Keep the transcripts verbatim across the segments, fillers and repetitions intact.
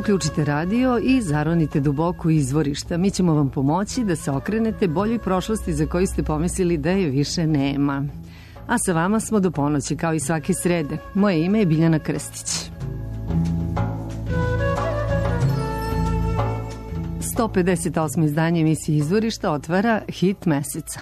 Uključite radio i zaronite duboko u izvorišta. Mi ćemo vam pomoći da se okrenete boljoj prošlosti za koju ste pomislili da je više nema. A sa vama smo do ponoći, kao i svake srede. Moje ime je Biljana Krstić. sto pedeset osmo izdanje emisije Izvorišta otvara hit meseca.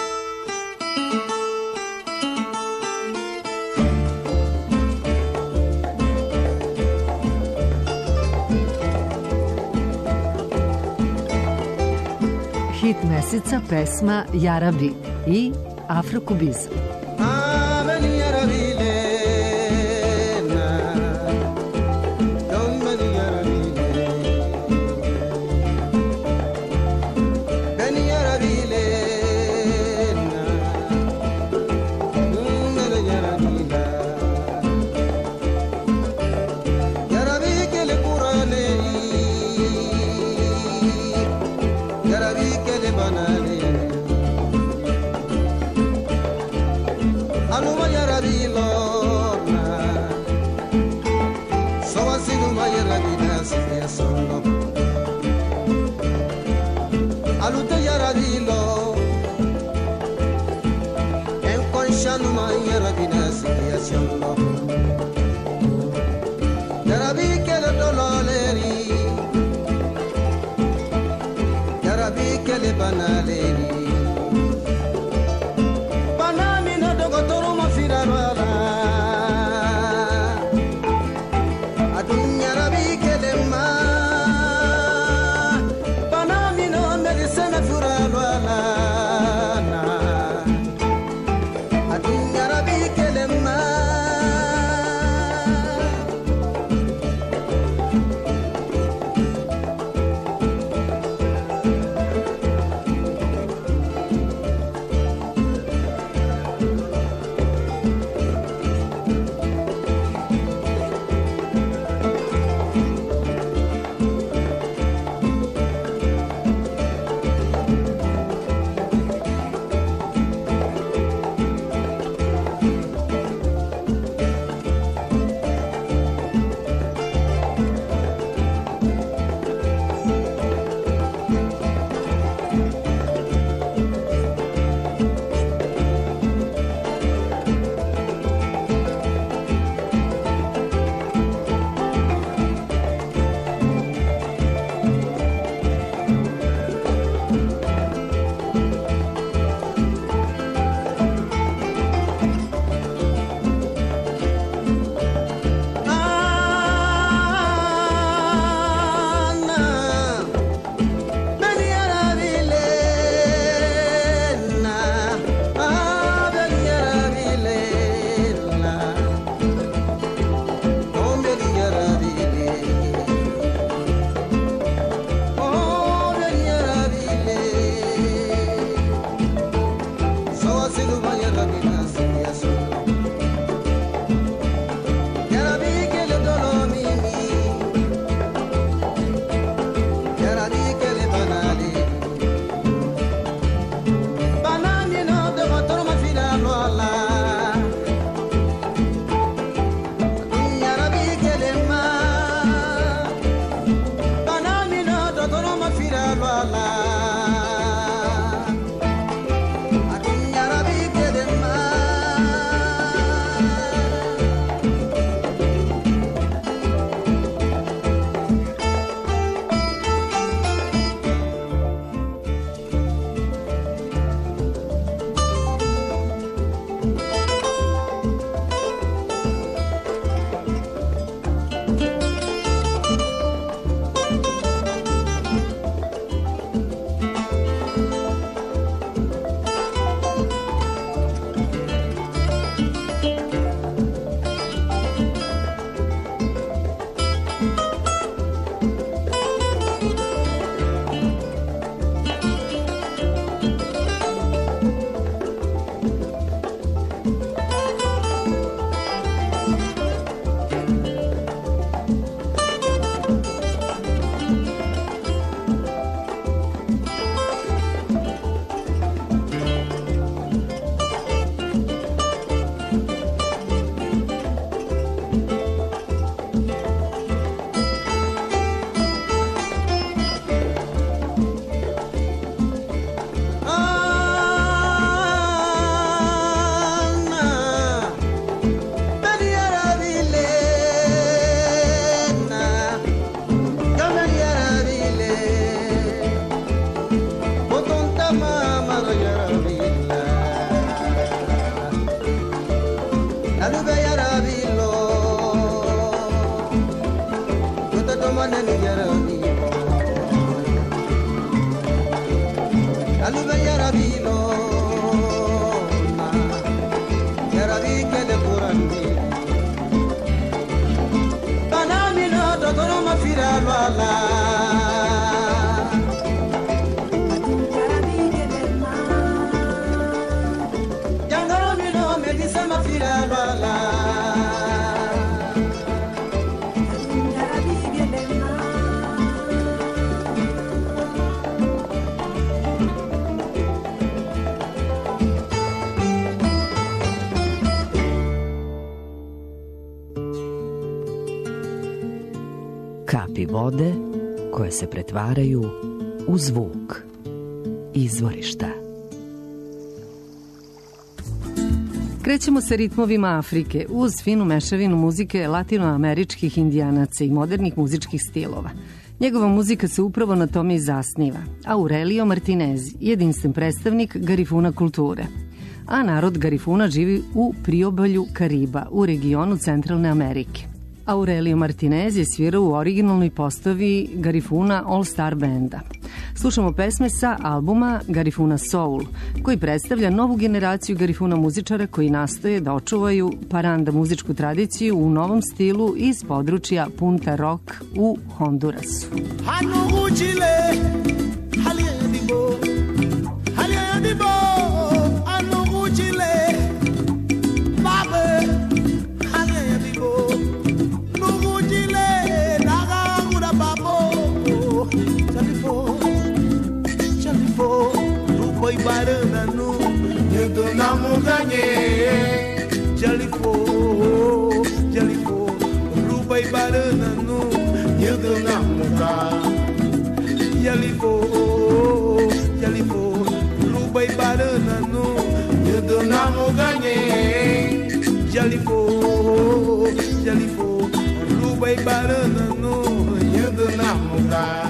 Hit meseca pesma Jarabi i Afrokubizam. Be kapi vode koje se pretvaraju u zvuk izvorišta. Krećemo sa ritmovima Afrike uz finu mešavinu muzike latinoameričkih indijanaca i modernih muzičkih stilova. Njegova muzika se upravo na tome i zasniva. Aurelio Martinez, jedinstven predstavnik Garifuna kulture. A narod Garifuna živi u priobalju Kariba, u regionu Centralne Amerike. Aurelio Martinez je svirao u originalnoj postavi Garifuna All Star Benda. Slušamo pesme sa albuma Garifuna Soul, koji predstavlja novu generaciju Garifuna muzičara koji nastoje da očuvaju paranda muzičku tradiciju u novom stilu iz područja Punta Rock u Hondurasu. Foi barana no Nildo na montanha Jalifo, Jalifo Rubai barana no Nildo na montanha Jalifo, Jalifo Rubai barana no Nildo na montanha Jalifo, Jalifo Rubai barana no Nildo na montanha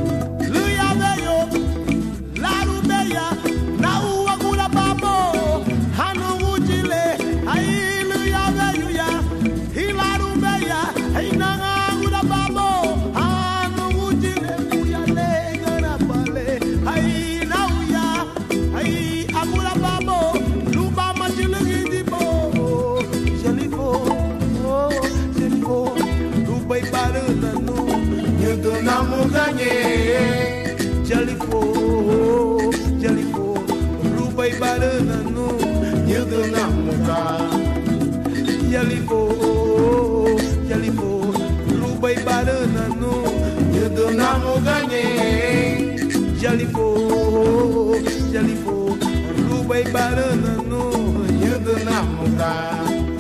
Jalifo, Jalifo, Rubai barana no Nildo na montanha Jalifo, Jalifo, Rubai barana no Nildo na montanha Jalifo, Jalifo, Rubai barana no Nildo na montanha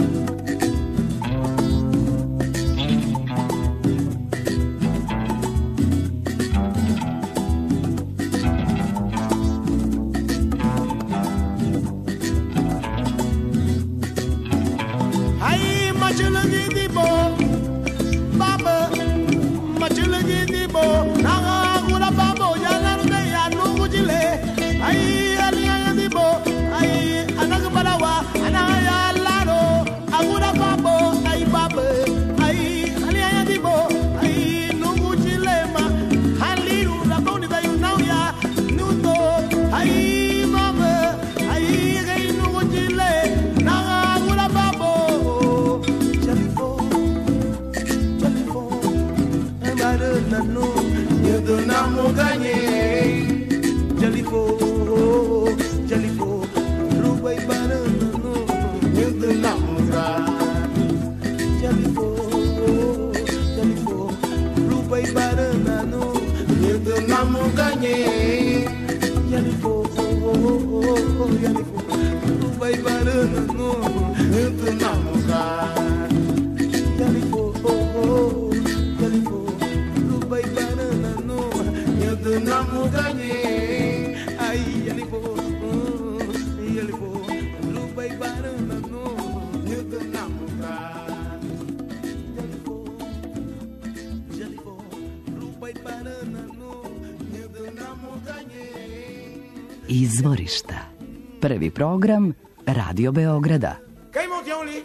Izvorišta. Prvi program Radio Beograda. Kaj mo ti oli?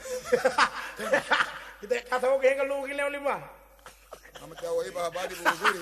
Kata mo kaya lugi leo lima. Ama kawa iba habari buzuri.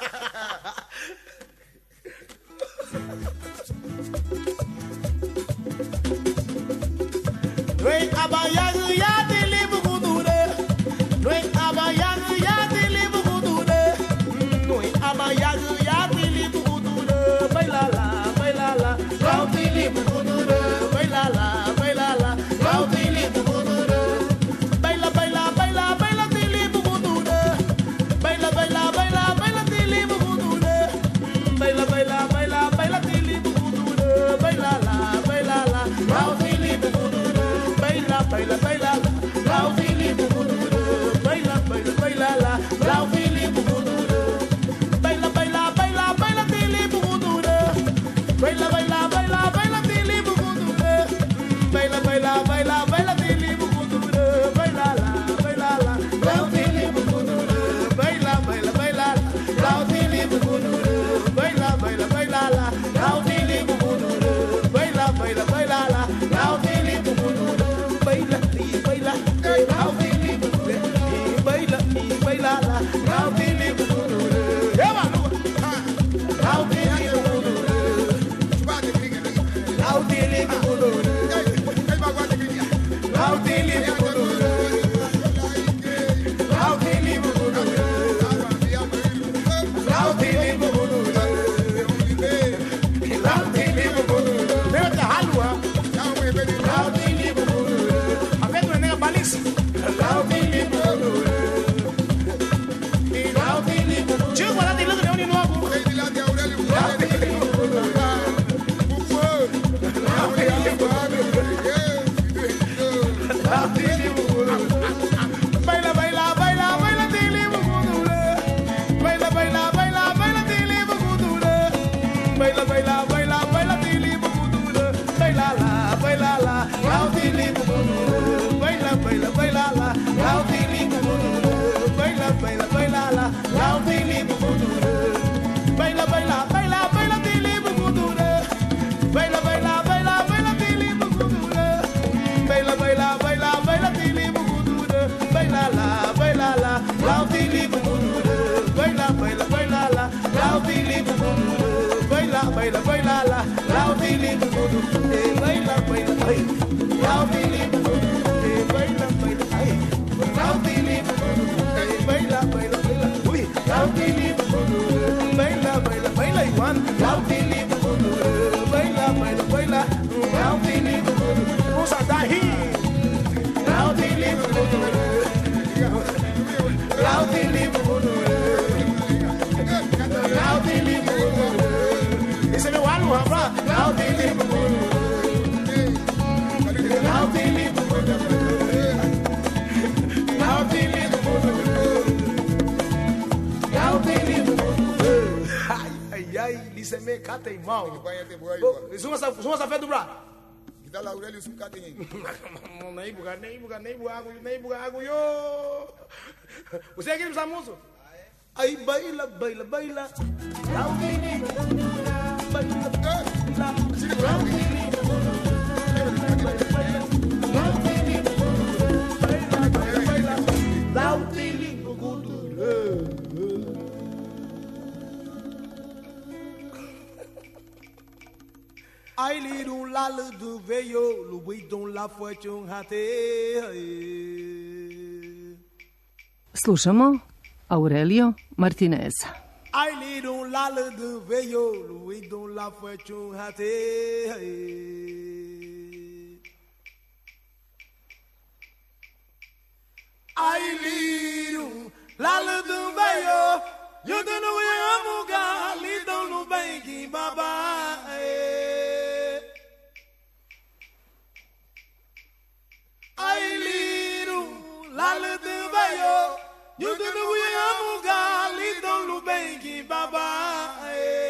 Noi abayang ya dili bugudure. Noi abayang ya dili bugudure. Noi abayang ya dili bugudure. Bailala, bailala, kau dili bugudure. Bailala, bailala, kau dili bugudure. Baila, baila, baila, baila dili bugudure. Baila, baila, baila, baila dili bugudure. Baila, baila, baila, baila dili bugudure. Bailala, bailala, kau dili bugudure. Baila, baila, baila. Baila, baila, la, la, baila, baila, baila, la, baila, baila, baila, la, baila, baila, baila, uy, la, baila, baila, baila, igual, la, baila, baila, baila, baila, la, vamos a dar rir, la, baila, la, baila, esse é meu álbum, rapaz. Não tem livro. Não tem livro. Não tem livro. Não tem livro. Ai, ai, ai, isso é meio cata e mal. Isso é uma safé do braço. Kita lah udah lihat kata ini. Nem bukan, nem bukan, nem bukan aku, nem bukan aku yo. Você aqui não sabe música? Aí baila, baila, baila. Não tem livro. Baila, baila, ai liru lala do veio, luidon la fortune hate. Slušamo Aurelio Martineza. Ai liru lala do veio, luidon la fortune hate. Ai liru lala do veio, eu não amo galidão no bem que babá. Ai liru lala do veio, eu não amo galidão no bem que babá.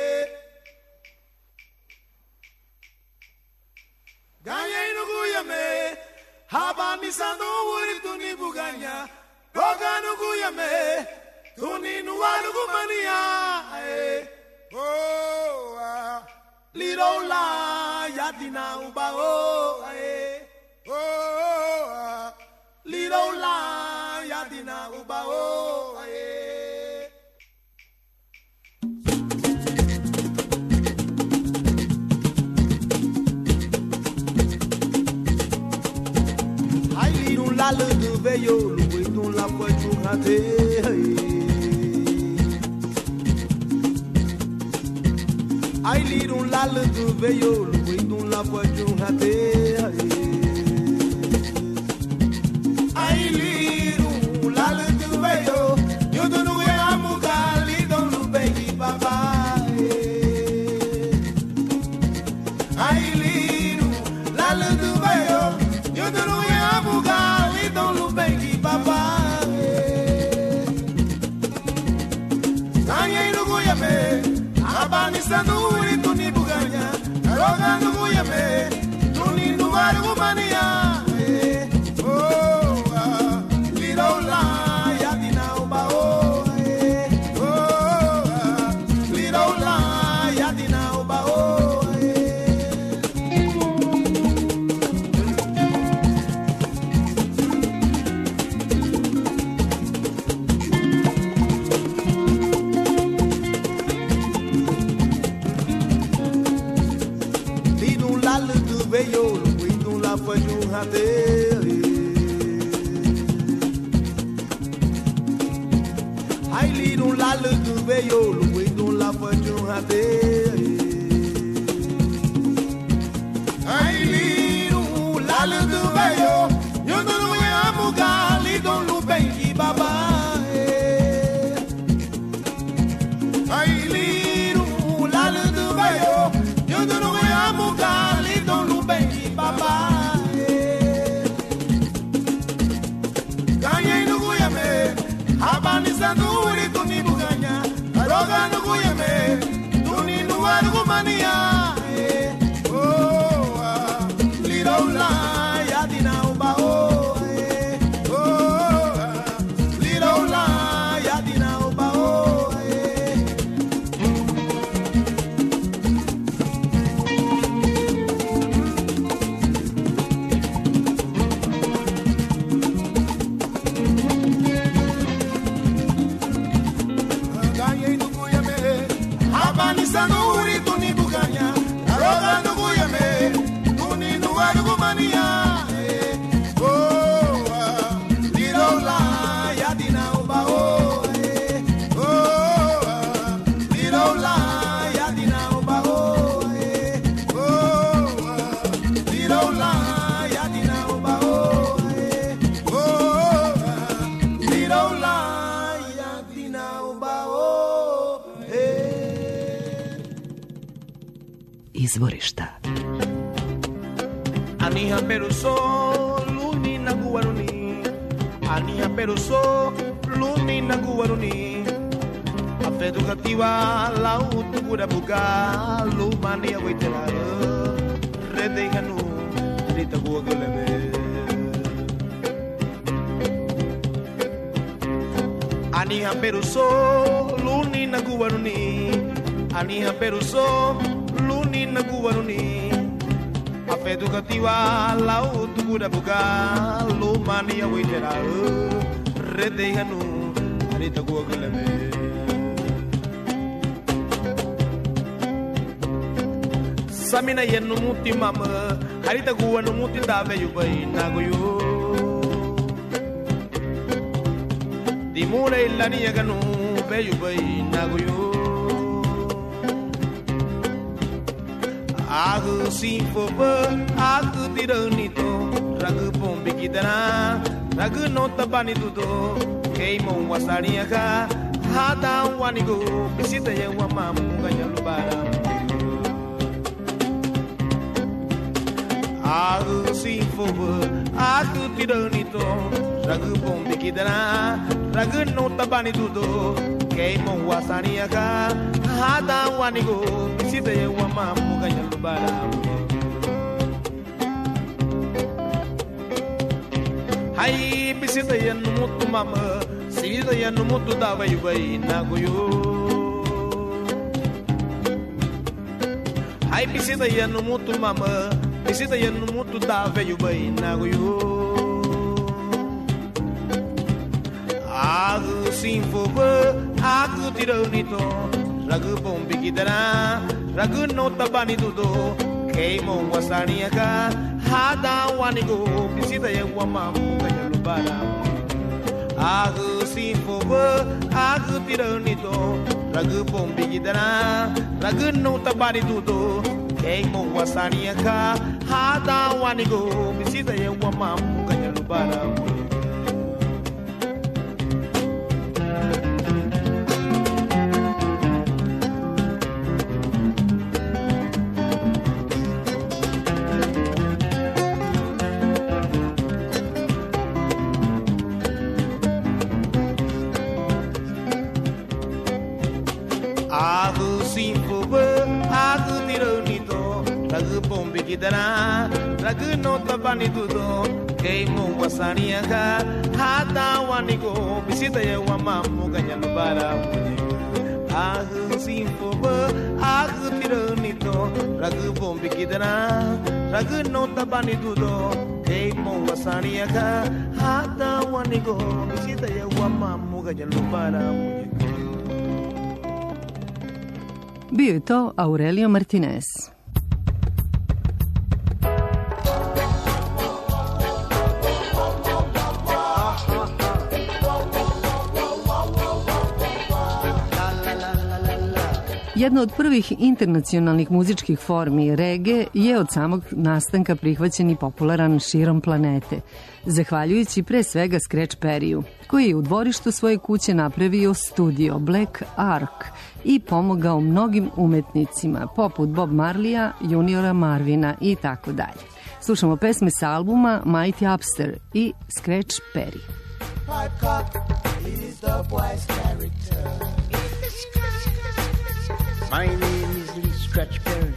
Ganhei no Guiamê, raba missando o uri tu ni buganha, roga no Guiamê, tu ni no aru gumania. Oh, ah, little la yatina uba oh, oh, ah, little la yatina uba oh, ai little la le de veio, loué ton la voiture ratée. Ai liru lala do veio, luido la voiture ratée. Ai liru lala do veio, eu tô no amo galido no bem papai. Ai liru lala do veio, eu tô no amo galido no bem papai. Ganhei no Guiamê, abanistando uri tu ni buganha, roga no Guiamê, tu ni no aru gumania. Oh, ah, little la yatina uba oh, oh, ah, little la yatina uba oh. Lido la le tu veyo we tu la fa ju ha te ai li tu la le tu veyo we tu la fa ju ha te ai li tu la le tu veyo yo no no ya mu ga li don lu ben ki baba ai li tu la le tu veyo yo no no ya mu ga li don lu ben ki baba kanye no go ya me habani sanuri tu ni buganya roga no go ya me tu ni no wa go mania oh little la ya dina uba oh oh little la ya dina uba oh sanuri tu ni buganya roga no guyame tu ni no algo mania oh little la ya dina uba oh oh little la ya dina uba oh oh little la ya dina uba oh oh little la ya dina uba oh Izvorišta. Aniha peruso luni na guaruni Aniha peruso luni na guaruni Afetu kativa la utu kura buka lumani awitela rede hanu rita guagaleme Aniha peruso luni na guaruni Aniha peruso luni na guaruni afetu kativa la utu kura buka lumani awitela rede hanu rita guagaleme samina yenu muti mama harita guanu muti dave yubai nagoyo dimure illani yaganu be yubai nagoyo agu simfoba agu tiranito ragu pombi kidana ragu nota bani tudo keimo wasariaka hada wanigo bisita ye wamamu ganyalubara agu simfoba agu tiranito ragu pombi kidana ragu nota bani tudo keimo wasariaka hada wanigo bisita ye wamamu ganyalubara hai bisita ye mutu mama sida ye mutu dava yubai nagoyo hai bisita ye mutu mama bisita ye mutu dava yubai nagoyo agu simfoba agu tiranito ragu pombi kidana ragu nota bani tudo keimo wasaniaka hada wanigo bisita ye wamamu ganyalubara agu simfoba agu tiranito ragu pombi kidana ragu nota bani tudo keimo wasaniaka hada wanigo bisita ye wamamu ganyalubara agu simfoba agu tiranito ragu pombi kidana ragu nota bani tudo keimo wasaniaka hada wanigo bisita ye wamamu ganyalubara agu simfoba agu tiranito ragu pombi kidana ragu nota bani tudo keimo wasaniaka hada wanigo bisita ye wamamu ganyalubara Bio je to Aurelio Martinez. Jedna od prvih internacionalnih muzičkih formi, reggae, je od samog nastanka prihvaćen i popularan širom planete, zahvaljujući pre svega Scratch Perryu, koji je u dvorištu svoje kuće napravio studio Black Ark i pomogao mnogim umetnicima, poput Bob Marleya, Juniora Marvina i tako dalje. Slušamo pesme s albuma Mighty Upster i Scratch Perry. My name is Lee Scratch Perry.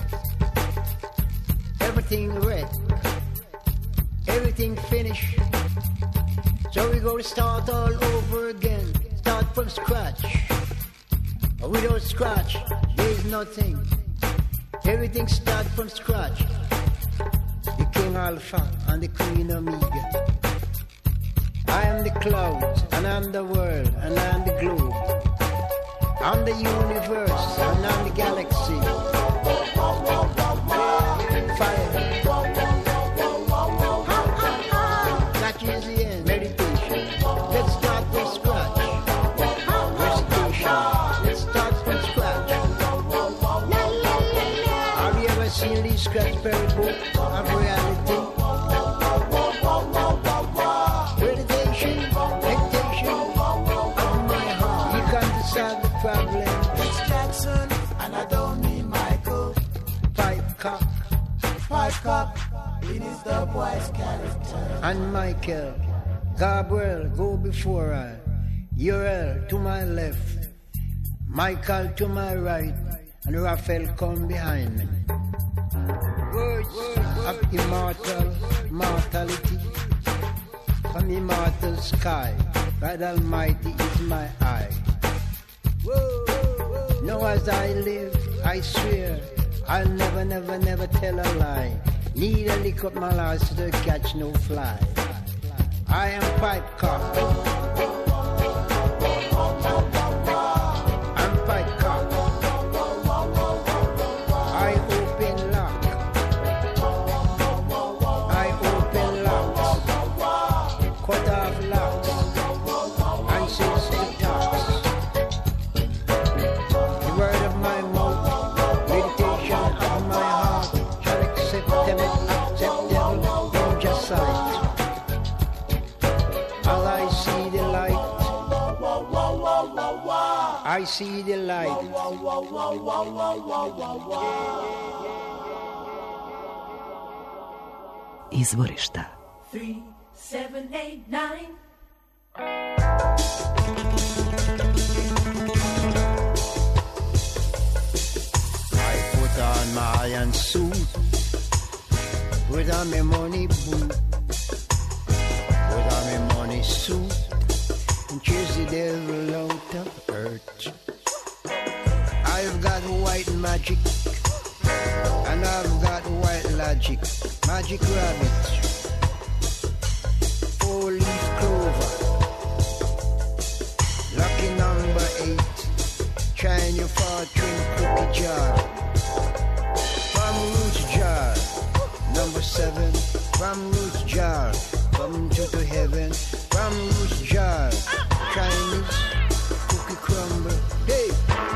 Everything red, everything finished. So we go to start all over again, start from scratch. Without scratch, there's nothing. Everything start from scratch. The King Alpha and the Queen Omega. I am the clouds, and I'm the world, and I'm the globe. I'm the universe, and I'm the galaxy. Fire. That is the end. Meditation. Let's start from scratch. Recitation. Let's start from scratch. Have you ever seen these Scratch Perry book of reality? Meditation. Meditation of my heart. You can't decide the problem. It's Jackson, and I don't mean Michael. Pipe cock. Five cup, it is the boy's character. And Michael, Gabriel, go before I. Uriel to my left, Michael to my right, and Raphael come behind me. Words of immortal mortality from immortal sky. God Almighty is my eye. Now as I live, I swear I'll never, never, never tell a lie. Neither lick up my last to catch no fly. I am pipe cock. I'm pipe cock. I open lock. I open locks. Cut off locks. And six the tops. The word of my mouth, meditation of my heart, shall accept them, accept devil, in just sight. As I see the light, I see the light. Izvorišta. Three, seven, eight, nine. I put on my iron suit, put on my money boot, put on my money suit, and chase the devil out of earth. I've got white magic, and I've got white logic, magic rabbit, four-leaf clover, lucky number eight, trying your fortune cookie jar, from roots jar, number seven, from roots jar, come to, to heaven, from roots jar, Chinese cookie crumble, hey,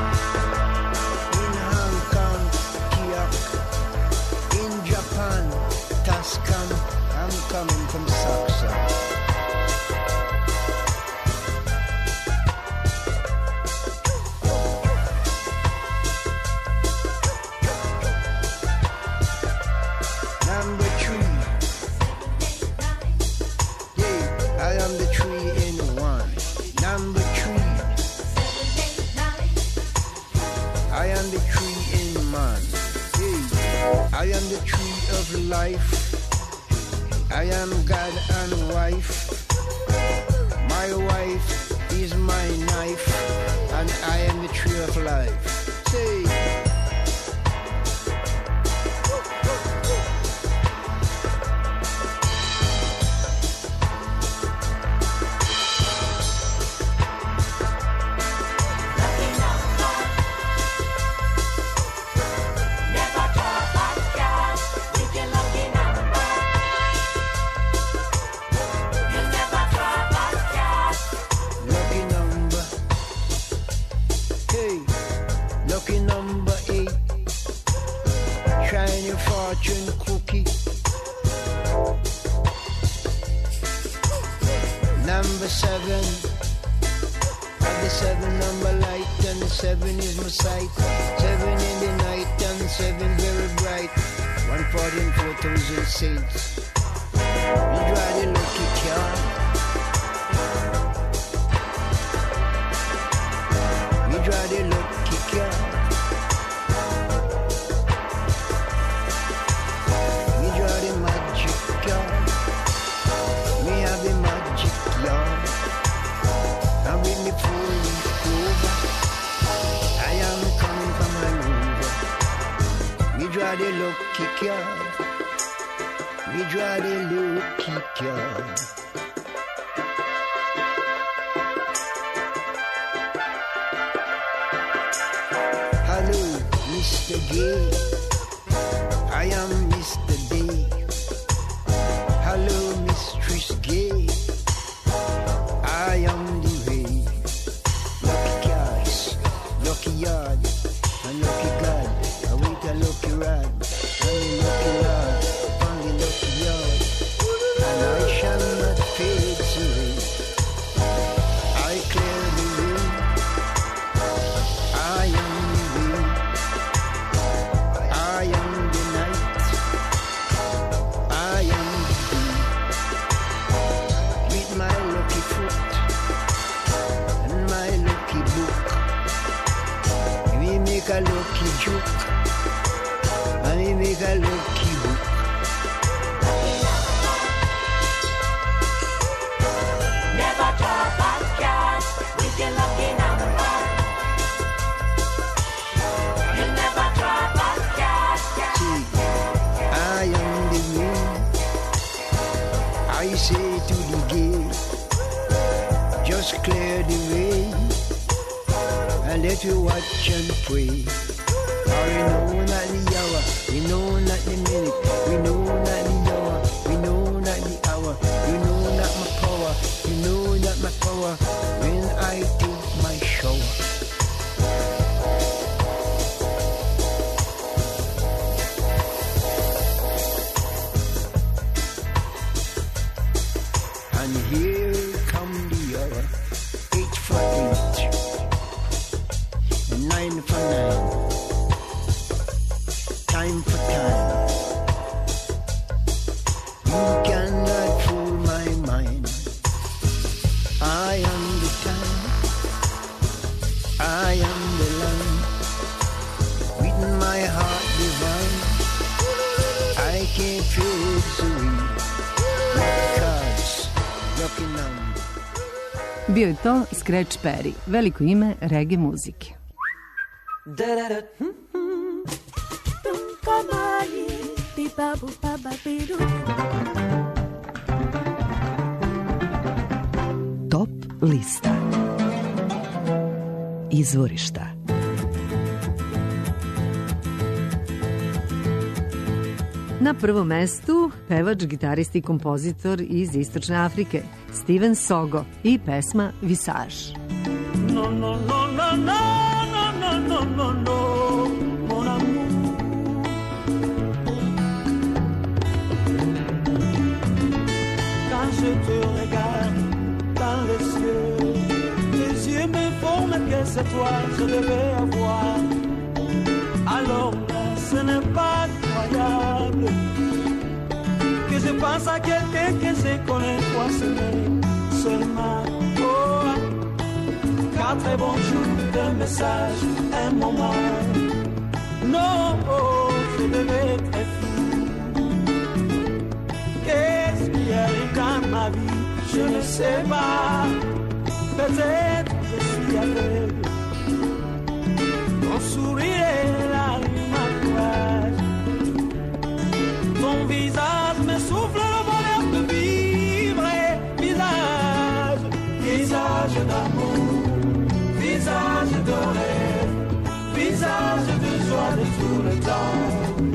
in Hong Kong, Kiok, in Japan, Tascam, I'm coming from Saxa. Number three. Yeah, I am the tree in one. Number three. I am the tree in man. Yeah, I am the tree of life. I am God and wife. My wife is my knife, and I am the tree of life. Say. Lucky fortune cookie. Number seven, of the seven number light, and seven is my sight. Seven in the night, and seven very bright. One fourteen, four thousand saints. You drive the lucky car. You drive the lucky car. You drive the magic car. Me have the magic yard. I'm with me pulling over. I am coming from an over. Me drive the lucky car. Me drive the lucky car. Hello, Mister Gay. I am Mister Day. Hello, Mistress Gay. I am the way. Lucky cars, lucky yard, and lucky God. I wait a lucky rod, and a lucky lord, upon the lucky yard. And I shall not fade away. I clear the way. I am the way. I am the night. I am the day. With my lucky foot and my lucky book, we make a lucky joke, and we make a lucky book. Never drop a card with your lucky number. You never drop a card. See, I am the wind. I say to the gate, just clear the way, and let you watch and pray. For we know not the hour, we know not the minute, we know not the hour, we know not the hour, we know not my power, we know not my power when I take my shower. And here come the hour, eight for eight, nine for nine, time for time. You cannot fool my mind. I am the time, I am the line, with my heart divine. I can't fade away. Lucky cards, lucky number. Bio je to Scratch Perry, veliko ime reggae muzike. Top lista. Izvorišta. Na prvom mestu pevač, gitarist i kompozitor iz Istočne Afrike, Steven Sogo i pesma Visage. No, no, no, no, no, no, no, no, no, no, mon amour. Quand je te regarde dans les yeux, tes yeux m'informent que c'est toi je devais avoir. Alors là, ce n'est pas croyable que je pense à quelqu'un que je connais, toi seulement. Oh, quatre bonjours, deux messages, un moment. Non, oh, je devais être fou. Qu'est-ce qui arrive dans ma vie? Je ne sais pas. Peut-être je suis aveugle. Ton sourire est la courage. Ton visage me souffle le bonheur de vivre. Visage, visage d'amour, visage de rêve, visage de joie de tout le temps.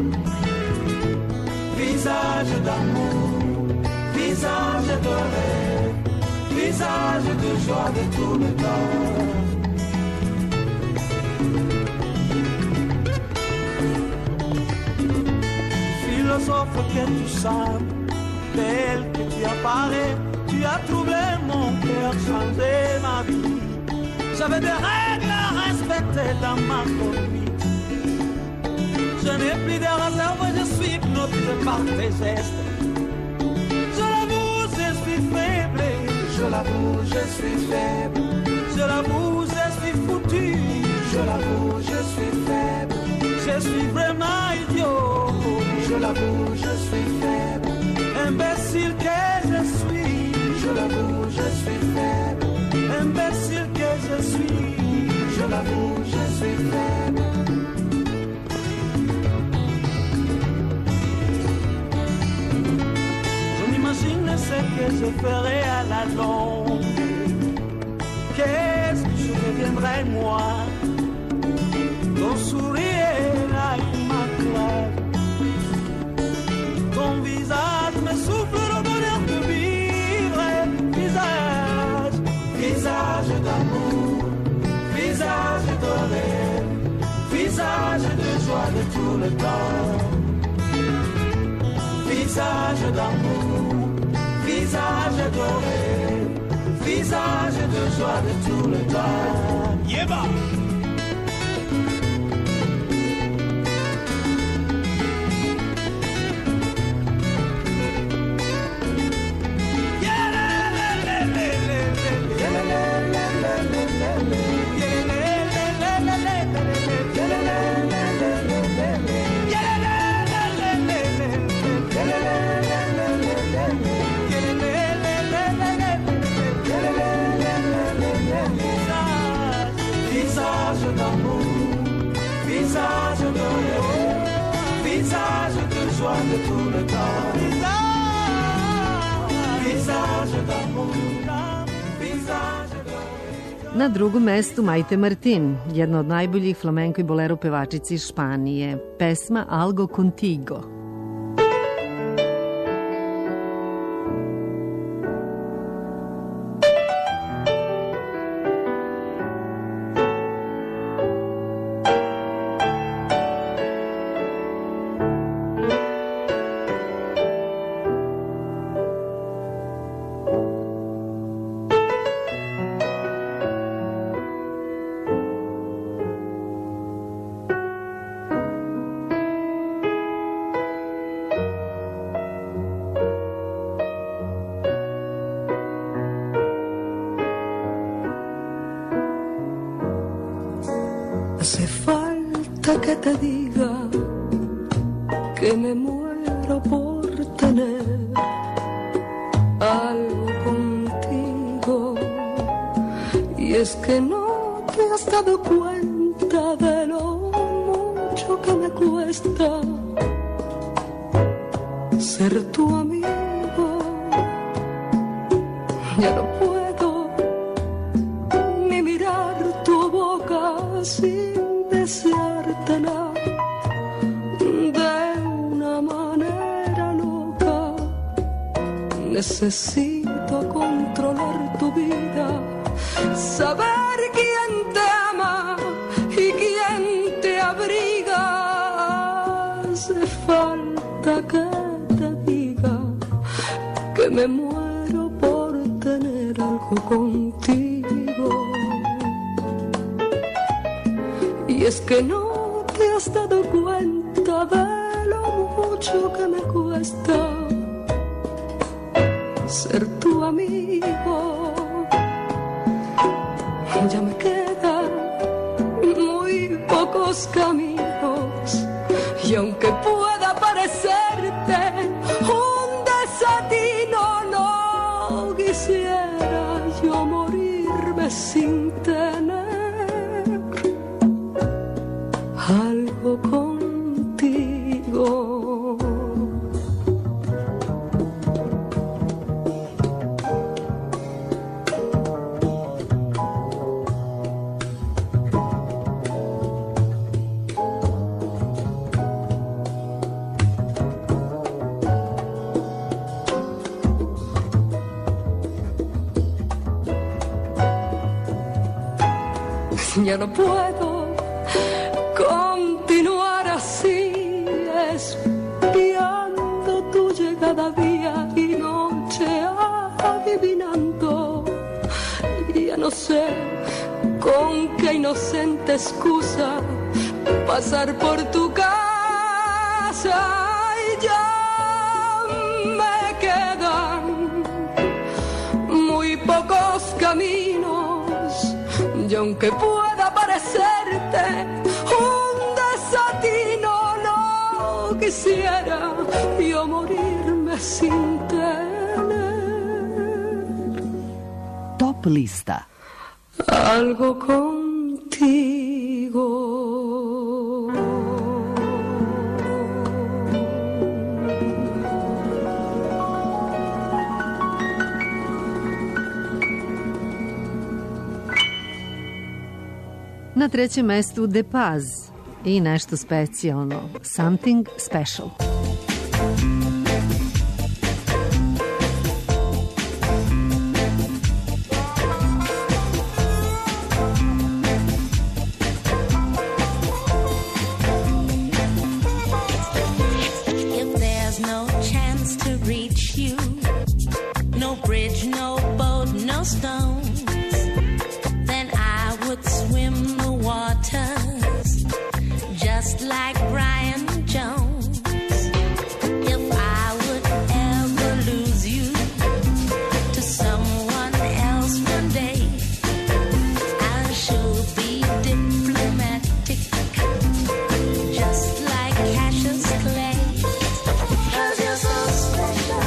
Visage d'amour, visage de rêve, visage de joie de tout le temps. philosophe que tu sables, tel que tu apparais, tu as troublé mon cœur, changé ma vie. J'avais des règles à respecter dans ma conduite. Je n'ai plus de réserve, je suis hypnotisé par tes gestes. Je l'avoue, je suis faible. Je l'avoue, je suis faible. Je l'avoue, je suis foutu. Je l'avoue, je suis faible. Je suis vraiment idiot. Je l'avoue, je suis faible. Imbécile que je suis. Je l'avoue, je suis faible. Imbécile que je suis. Je l'avoue, je suis faible. Je m'imagine ce que je ferai à la longue. Qu'est-ce que je deviendrai moi? Ton sourire à immaculé, ton visage me souffle le bonheur de vivre. Visage, visage d'amour, visage doré, visage de joie de tout le temps. Visage d'amour, visage doré, visage de joie de tout le temps. Yeba! Visage d'amour, visage doré, visage de joie de tout le temps. Visage d'amour, visage doré. Na drugom mestu Maite Martin, jedna od najboljih flamenko i bolero pevačica iz Španije. Pesma Algo Contigo. Hace falta que te diga que me muero por tener algo contigo. Y es que no te has dado cuenta de lo mucho que me cuesta ser tu amigo. Ya no puedo ni mirar tu boca sin deseártela de una manera loca. Necesito controlar tu vida, saber quién te ama y quién te abriga. Hace falta que te diga que me muero por tener algo contigo. Y es que no te has dado cuenta de lo mucho que me cuesta ser tu amigo. Ya me quedan muy pocos caminos y aunque pueda parecerte un desatino, no quisiera yo morirme sin tener algo contigo. Ya no puedo continuar así, espiando sé con qué inocente excusa pasar por tu casa y ya me quedan muy pocos caminos y aunque pueda parecerte un desatino, no quisiera yo morirme sin tener Top lista. algo contigo. Na trećem mestu De Paz i nešto specijalno, Something Special. If there's no chance to reach you, no bridge, no boat, no stones, then I would swim the waters just like Brian Jones. If I would ever lose you to someone else one day, I should be diplomatic, just like Cassius Clay. 'Cause you're so special.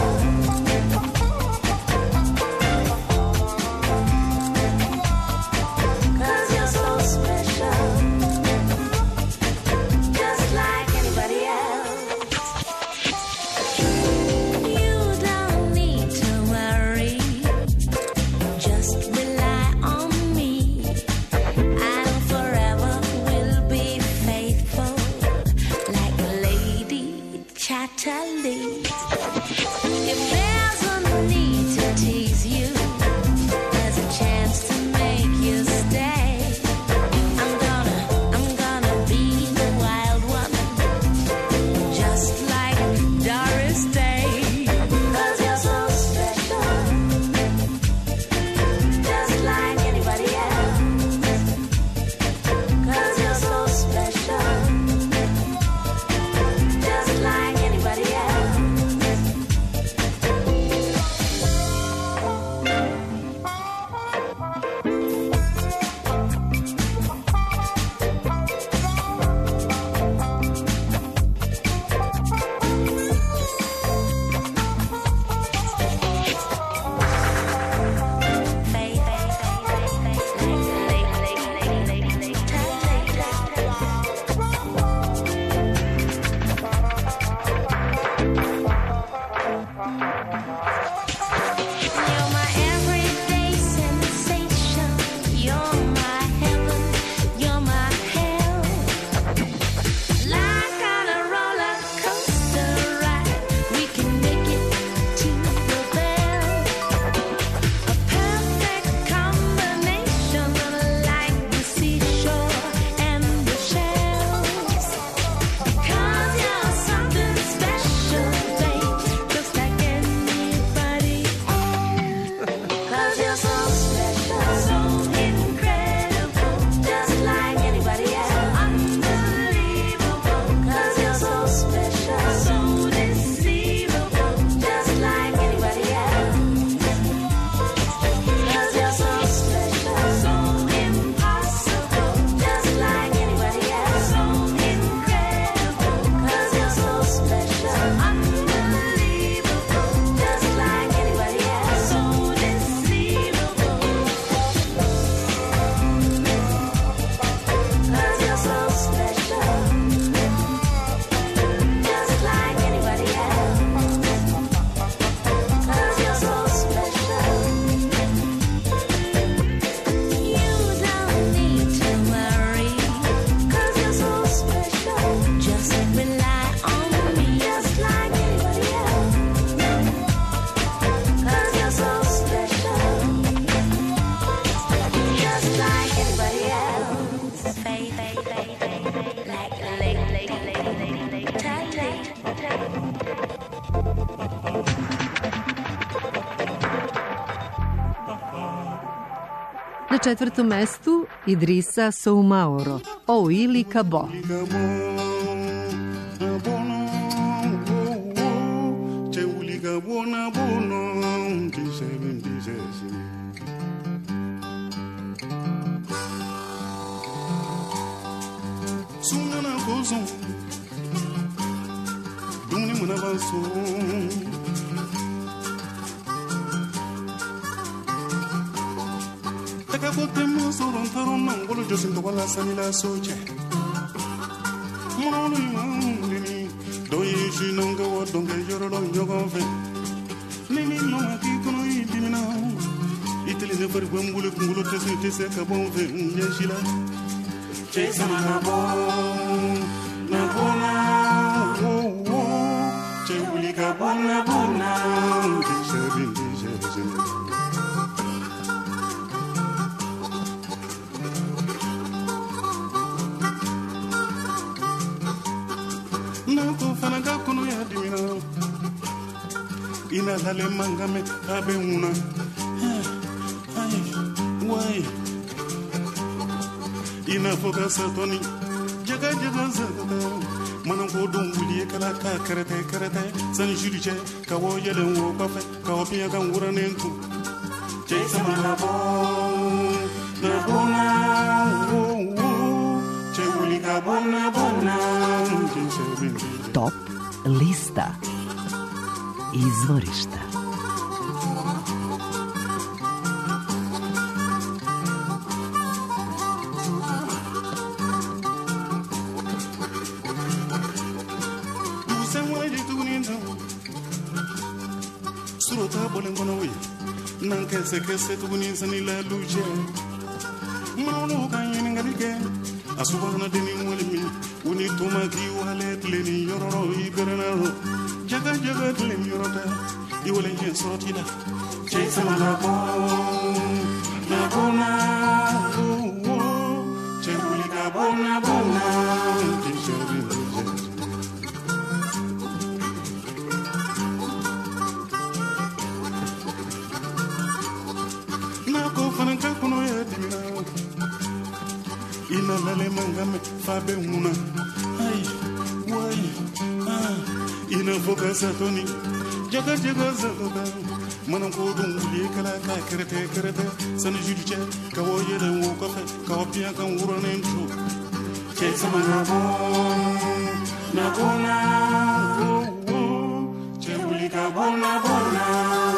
'Cause you're so special. Just like anybody else. You don't need to worry. Just rely on me. I forever will be faithful, like Lady Chatterley. If there's a need to tease you, there's a chance to make you stay. I'm gonna, I'm gonna be the wild one, just like Doris Day. 'Cause you're so special, just like anybody else. 'Cause you're so special, just like anybody else. Na četvrtom mestu Idrissa Soumaoro, O ili Kabo. Sungana gozo Dumni muna banso Taka bote muso rontaro nangolo josinto wala samila soche Mono imandini Doye shinanga wadonge yorolo nyogonfe Nini noma kikono idimina Itili nefari wambule kungulo tesi tese kabonfe Njeshila Chesa manabo Nabona Oh oh Chewuli kabona bona Disha bin disha disha Nako fanaga kono ya dimina Ina lale mangame abe una Ay Why Ina foka satoni Jaga jaga zaga Manam ko don wuli kala ka karate karate San judice ka wo yelen wo kafe Ka wo piya kan wura nentu Chesa manabo Nabona Oh oh Chewuli ka bona bona Top lista. Izvorišta. Surota bolengono we nanke seke setuguni sanila luje Mano kanyin ngalige Asubana deni mwalimi Uni tumaki wale tleni yororo iberenaro Jaga jaga tleni yorota Iwale jen sorotila Chesa manabo Nabona Oh oh Chewuli kabona bona Tishabi tishabi Nako fananka kono ya dimina Ina lale mangame fabe una Ay, why, ah Ina foka satoni Jaga jaga zaga Manam ko dun wuli kala ka karate karate Sana judice ka wo yele wo kafe Ka wo piya kan wura nentu Chesa manabo Nabona Oh oh Chewuli ka bona bona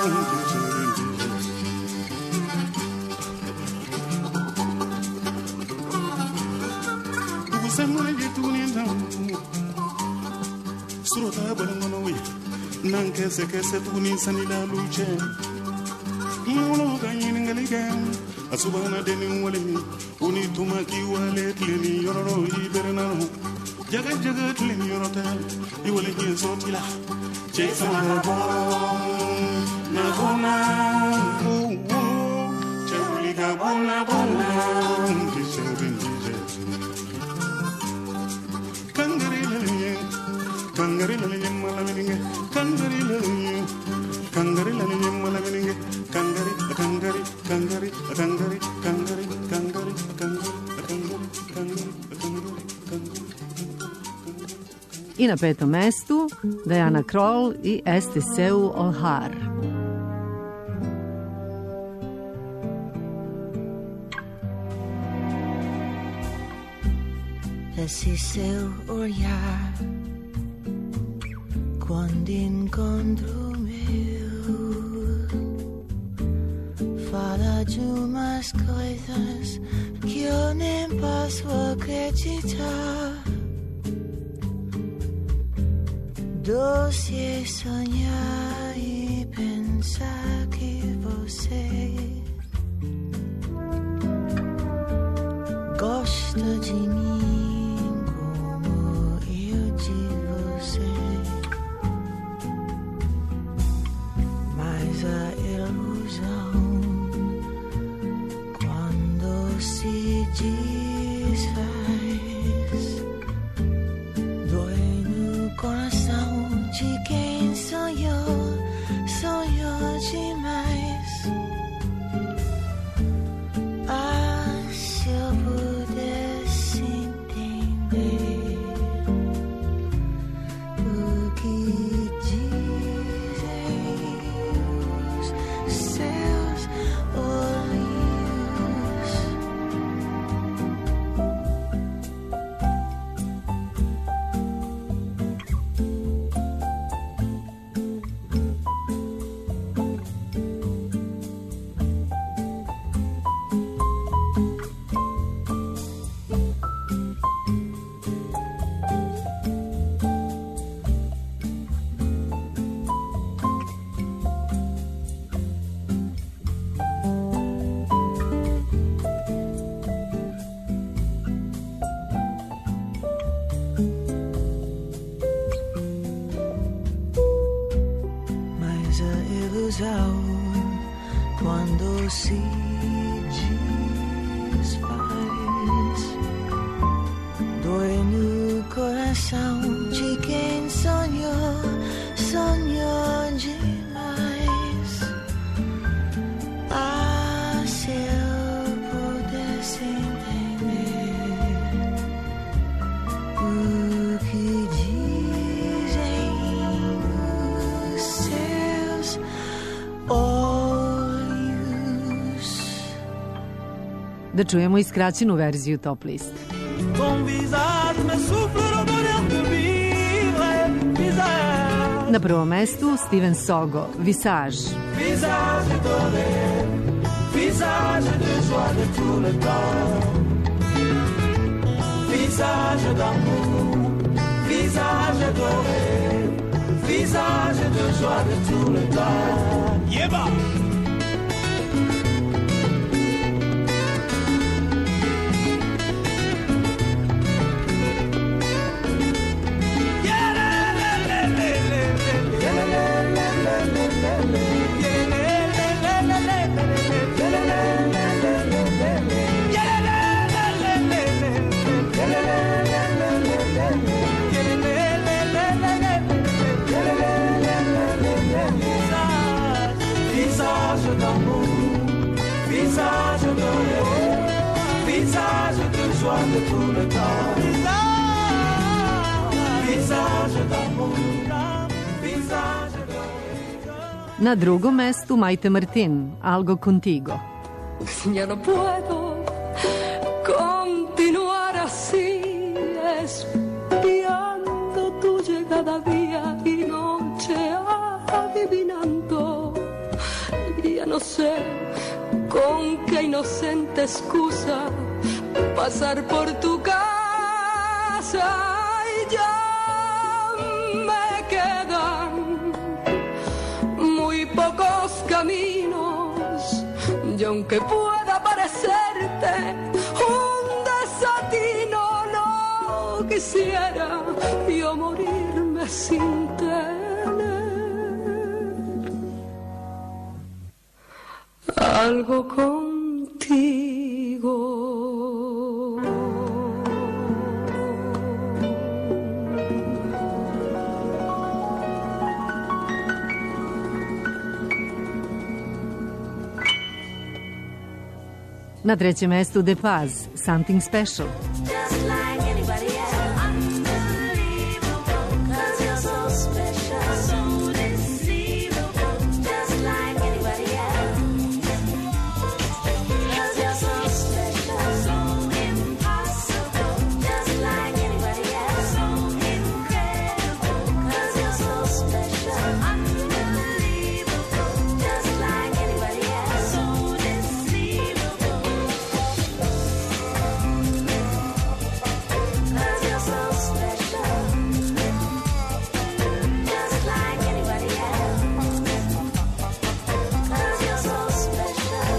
Samuna jituni ntamu Surota balangono we Nanke seke setuni sanila luche Molo kanyin ngalige Asubana deni walimi Uni tumaki wale tleni yororo iberenano Jaga jaga tleni yorota Iwale jen sotila Chesa manabo Nabona Oh oh Chewuli kabona bona Dishabin Kangari lalinye, kangari lalinye malaminge, kangari lalinye, kangari lalinye malaminge, kangari, kangari, kangari, kangari, kangari, kangari, kangari, kangari, kangari, kangari. I na petom mestu Diana Krall i Estiseu Olhar. Estiseu olhar quando encontro meu fala de umas coisas que eu nem posso acreditar. Doce é sonhar e pensar que você gosta de mim. Mas a ilusão, quando se desfaz, dói no coração de quem sonhou, sonhou demais. Ah, ilusão quando se desfaz. Dói no coração de quem sonhou, sonhou demais. Ah, se eu pudesse entender o que dizem os seus olhos. Da čujemo i skraćenu verziju Top liste. Ton visage me souffle le bonheur de vivre. Visage, Na prvom mestu Steven Sogo, Visage. visage doré, visage de joie de tout le temps. Visage d'amour, visage doré, visage de joie de tout le temps. Yeba! Visage d'amour, visage doré, visage de joie de tout le temps. Visage d'amour, visage doré. Na drugom mestu Maite Martin, Algo Contigo. Ya no puedo continuar así, espiando tu llegada día y noche, adivinando. Ya no sé con qué inocente excusa pasar por tu casa y ya me quedan muy pocos caminos. Y aunque pueda parecerte un desatino, no quisiera yo morirme sin tener algo contigo. Na trećem mestu The Paz, Something Special. Just like anybody else. Unbelievable, 'cause you're so special. So deceivable, just like anybody else. 'Cause you're so special. So impossible, just like anybody else. So incredible, 'cause you're so special. Unbelievable, just like anybody else. So deceivable. Cause you're so special, just like anybody else. Cause you're so special.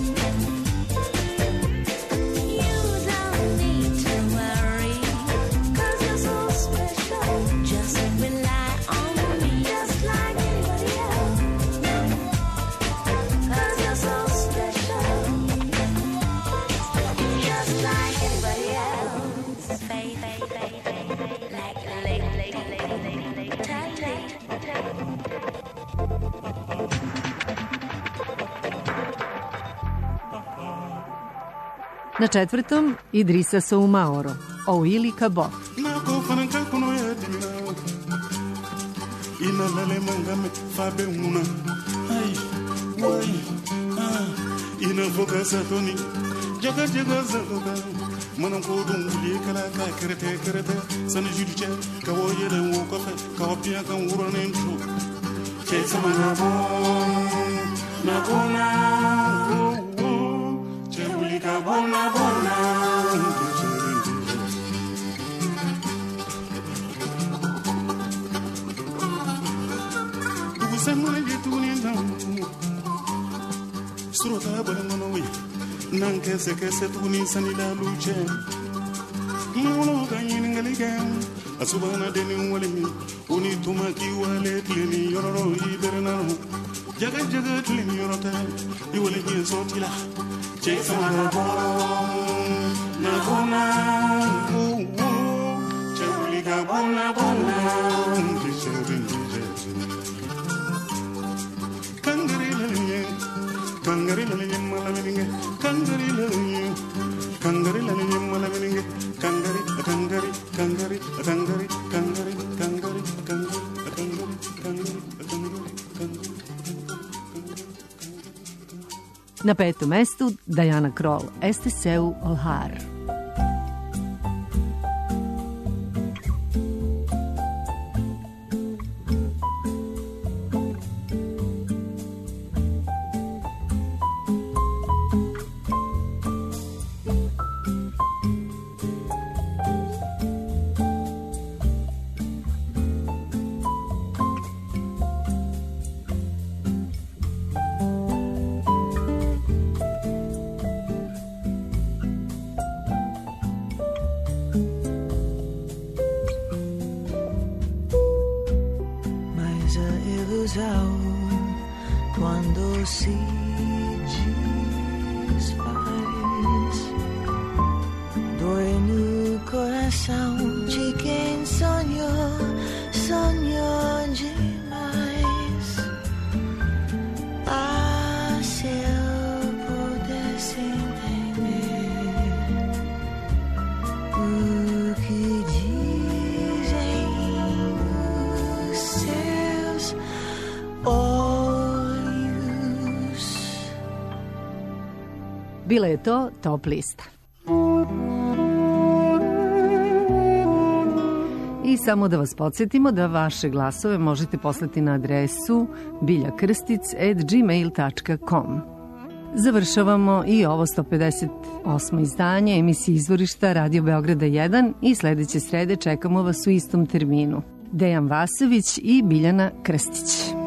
You don't need to worry, cause you're so special. Just rely on me, just like anybody else. Cause you're so special, just like anybody else. Baby, baby, baby, like a lady, lady, lady, lady, lady, tight, tight, tight. Na četvrtom Idrisa Soumaoro, Ouili Kabo. Nako fananka kono ya dimina ina lale mangame fabe una ai wai ah ina foka satoni jaga jaga zaloga manan ko dum wuli kala ka krete krete san judice ka wo yele wo ko fe ka wo pia kan wuro nen tu che sama na bo na bona che wuli ka bona bona Srota balanganowi nanke seke setuni sanila luce Mawlo ganyin ngaligam asubana deni walimi uni tumaki wale klini yororo iberna jaga jaga tulin yorota iwale nyen sotila chesa na borom na bona cheliga bona bona tisherin kangari lenye kangari lenye malaminge kangari lenye kangari lenye malaminge kangari kangari kangari kangari kangari kangari kangari Na petom mestu Diana Krall, Este seu olhar. Quando si desfaz, dói no coração de quem sonhou, sonhou demais. Ah, se eu pudesse entender o que dizem os seus olhos. Bila je to Top lista. I samo da vas podsjetimo da vaše glasove možete poslati na adresu biljakrstic at gmail dot com. Završavamo i ovo sto pedeset osmo izdanje emisije Izvorišta Radio Beograda jedan i sledeće srede čekamo vas u istom terminu. Dejan Vasović i Biljana Krstić.